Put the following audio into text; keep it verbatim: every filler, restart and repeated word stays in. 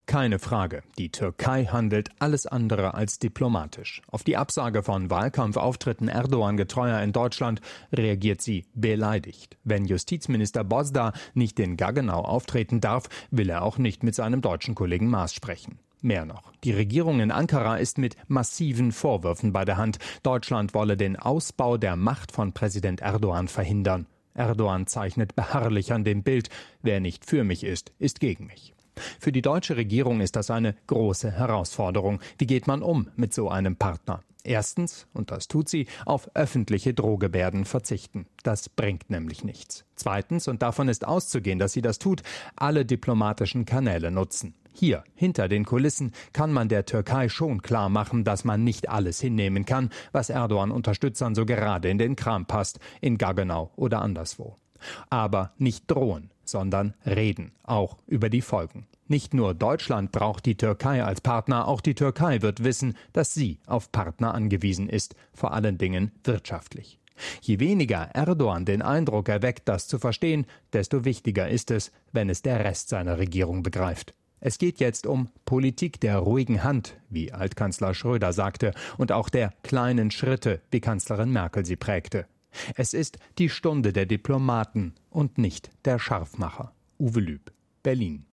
Keine Frage, die Türkei handelt alles andere als diplomatisch. Auf die Absage von Wahlkampfauftritten Erdoğan-Getreuer in Deutschland reagiert sie beleidigt. Wenn Justizminister Bozda nicht in Gaggenau auftreten darf, will er auch nicht mit seinem deutschen Kollegen Maaß sprechen. Mehr noch, die Regierung in Ankara ist mit massiven Vorwürfen bei der Hand. Deutschland wolle den Ausbau der Macht von Präsident Erdoğan verhindern. Erdoğan zeichnet beharrlich an dem Bild: Wer nicht für mich ist, ist gegen mich. Für die deutsche Regierung ist das eine große Herausforderung. Wie geht man um mit so einem Partner? Erstens, und das tut sie, auf öffentliche Drohgebärden verzichten. Das bringt nämlich nichts. Zweitens, und davon ist auszugehen, dass sie das tut, alle diplomatischen Kanäle nutzen. Hier, hinter den Kulissen, kann man der Türkei schon klar machen, dass man nicht alles hinnehmen kann, was Erdoğan-Unterstützern so gerade in den Kram passt, in Gaggenau oder anderswo. Aber nicht drohen, sondern reden, auch über die Folgen. Nicht nur Deutschland braucht die Türkei als Partner, auch die Türkei wird wissen, dass sie auf Partner angewiesen ist, vor allen Dingen wirtschaftlich. Je weniger Erdoğan den Eindruck erweckt, das zu verstehen, desto wichtiger ist es, wenn es der Rest seiner Regierung begreift. Es geht jetzt um Politik der ruhigen Hand, wie Altkanzler Schröder sagte, und auch der kleinen Schritte, wie Kanzlerin Merkel sie prägte. Es ist die Stunde der Diplomaten und nicht der Scharfmacher. Uwe Lüb, Berlin.